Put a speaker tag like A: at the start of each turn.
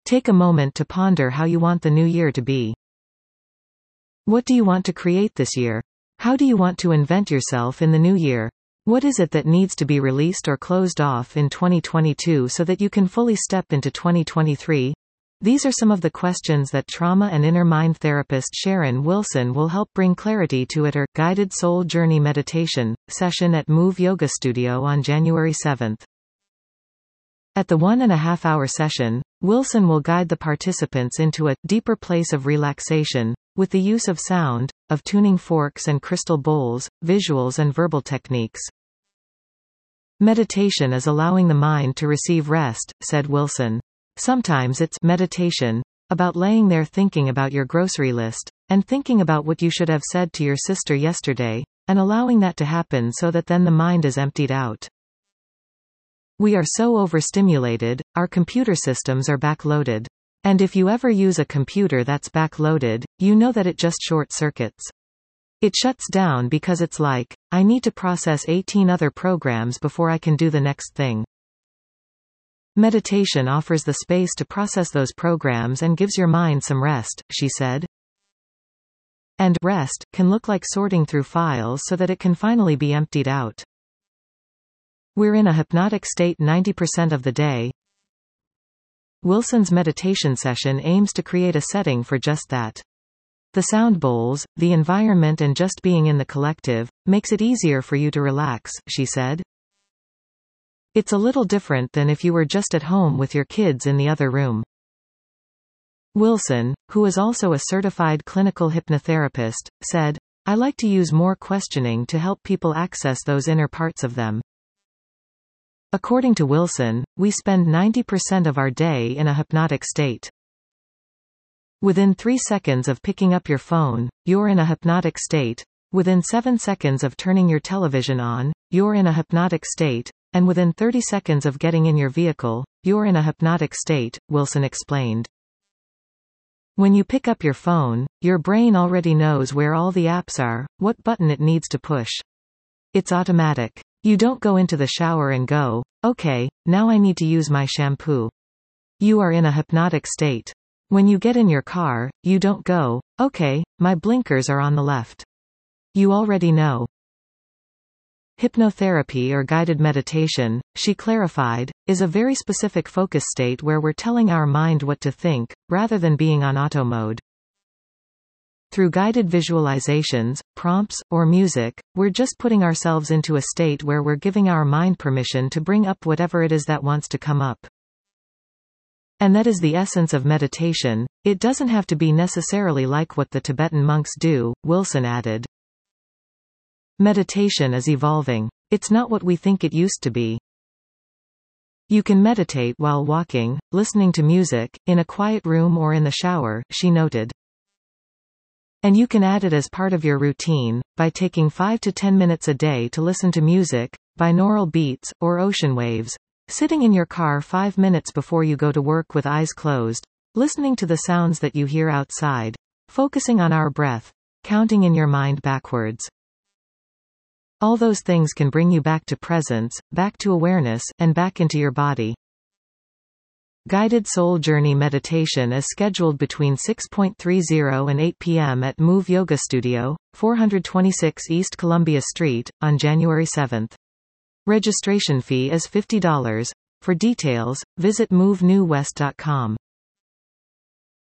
A: Take a moment to ponder how you want the new year to be. What do you want to create this year? How do you want to invent yourself in the new year? What is it that needs to be released or closed off in 2022 so that you can fully step into 2023? These are some of the questions that trauma and inner mind therapist Sharon Wilson will help bring clarity to at her Guided Soul Journey Meditation session at Move Yoga Studio on January 7th. At the 1.5-hour session, Wilson will guide the participants into a deeper place of relaxation, with the use of sound, of tuning forks and crystal bowls, visuals and verbal techniques. Meditation is allowing the mind to receive rest, said Wilson. Sometimes it's meditation, about laying there thinking about your grocery list, and thinking about what you should have said to your sister yesterday, and allowing that to happen so that then the mind is emptied out. We are so overstimulated, our computer systems are backloaded. And if you ever use a computer that's backloaded, you know that it just short circuits. It shuts down because it's like, I need to process 18 other programs before I can do the next thing. Meditation offers the space to process those programs and gives your mind some rest, she said. And rest can look like sorting through files so that it can finally be emptied out. We're in a hypnotic state 90% of the day. Wilson's meditation session aims to create a setting for just that. The sound bowls, the environment and just being in the collective, makes it easier for you to relax, she said. It's a little different than if you were just at home with your kids in the other room. Wilson, who is also a certified clinical hypnotherapist, said, I like to use more questioning to help people access those inner parts of them. According to Wilson, we spend 90% of our day in a hypnotic state. Within 3 seconds of picking up your phone, you're in a hypnotic state. Within 7 seconds of turning your television on, you're in a hypnotic state. And within 30 seconds of getting in your vehicle, you're in a hypnotic state, Wilson explained. When you pick up your phone, your brain already knows where all the apps are, what button it needs to push. It's automatic. You don't go into the shower and go, okay, now I need to use my shampoo. You are in a hypnotic state. When you get in your car, you don't go, okay, my blinkers are on the left. You already know. Hypnotherapy or guided meditation, she clarified, is a very specific focus state where we're telling our mind what to think, rather than being on auto mode. Through guided visualizations, prompts, or music, we're just putting ourselves into a state where we're giving our mind permission to bring up whatever it is that wants to come up. And that is the essence of meditation. It doesn't have to be necessarily like what the Tibetan monks do, Wilson added. Meditation is evolving. It's not what we think it used to be. You can meditate while walking, listening to music, in a quiet room or in the shower, she noted. And you can add it as part of your routine, by taking 5 to 10 minutes a day to listen to music, binaural beats, or ocean waves, sitting in your car 5 minutes before you go to work with eyes closed, listening to the sounds that you hear outside, focusing on our breath, counting in your mind backwards. All those things can bring you back to presence, back to awareness, and back into your body. Guided Soul Journey Meditation is scheduled between 6:30 and 8 p.m. at Move Yoga Studio, 426 East Columbia Street, on January 7th. Registration fee is $50. For details, visit movenewwest.com.